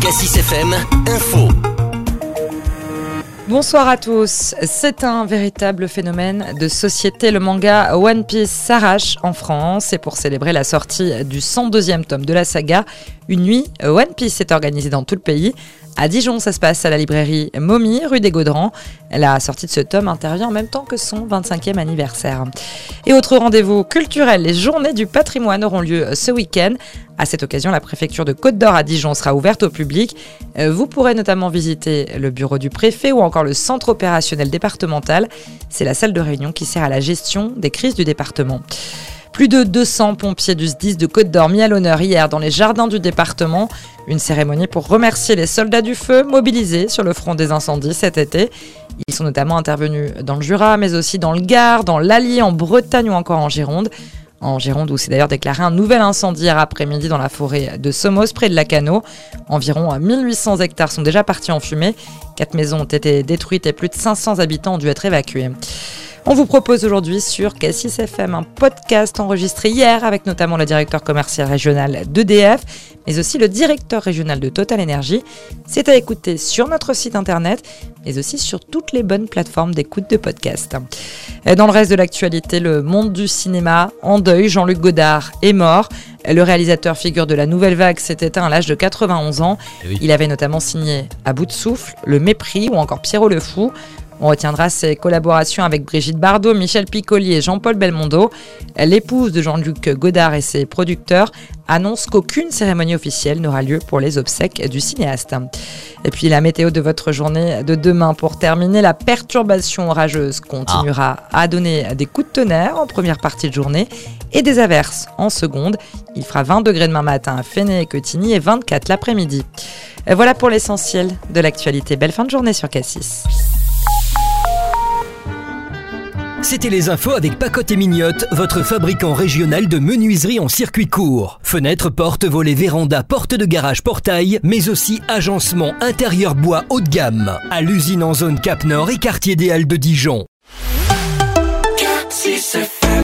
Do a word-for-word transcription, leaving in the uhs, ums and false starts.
Cassis F M, info. Bonsoir à tous. C'est un véritable phénomène de société. Le manga One Piece s'arrache en France et pour célébrer la sortie du cent deuxième tome de la saga, une nuit One Piece est organisée dans tout le pays. À Dijon, ça se passe à la librairie Momi, rue des Gaudrans. La sortie de ce tome intervient en même temps que son vingt-cinquième anniversaire. Et autre rendez-vous culturel, les journées du patrimoine auront lieu ce week-end. À cette occasion, la préfecture de Côte-d'Or à Dijon sera ouverte au public. Vous pourrez notamment visiter le bureau du préfet ou encore le centre opérationnel départemental. C'est la salle de réunion qui sert à la gestion des crises du département. Plus de deux cents pompiers du S D I S de Côte-d'Or mis à l'honneur hier dans les jardins du département. Une cérémonie pour remercier les soldats du feu mobilisés sur le front des incendies cet été. Ils sont notamment intervenus dans le Jura, mais aussi dans le Gard, dans l'Allier, en Bretagne ou encore en Gironde. En Gironde, où s'est d'ailleurs déclaré un nouvel incendie hier après-midi dans la forêt de Somos, près de Lacanau. Environ mille huit cents hectares sont déjà partis en fumée. Quatre maisons ont été détruites et plus de cinq cents habitants ont dû être évacués. On vous propose aujourd'hui sur Cassis F M un podcast enregistré hier avec notamment le directeur commercial régional d'E D F, mais aussi le directeur régional de Total Energy. C'est à écouter sur notre site internet, mais aussi sur toutes les bonnes plateformes d'écoute de podcast. Dans le reste de l'actualité, le monde du cinéma en deuil. Jean-Luc Godard est mort. Le réalisateur figure de la Nouvelle Vague s'est éteint à l'âge de quatre-vingt-onze ans. Oui. Il avait notamment signé À bout de souffle, Le Mépris ou encore Pierrot le Fou. On retiendra ses collaborations avec Brigitte Bardot, Michel Piccoli et Jean-Paul Belmondo. L'épouse de Jean-Luc Godard et ses producteurs annoncent qu'aucune cérémonie officielle n'aura lieu pour les obsèques du cinéaste. Et puis la météo de votre journée de demain pour terminer, la perturbation orageuse continuera ah. à donner des coups de tonnerre en première partie de journée et des averses en seconde. Il fera vingt degrés demain matin à Fenay et Quetigny et vingt-quatre l'après-midi. Et voilà pour l'essentiel de l'actualité. Belle fin de journée sur Cassis. C'était les infos avec Pacotte et Mignotte, votre fabricant régional de menuiserie en circuit court. Fenêtres, portes, volets, vérandas, portes de garage, portail, mais aussi agencement intérieur bois haut de gamme. À l'usine en zone Cap Nord et quartier des Halles de Dijon.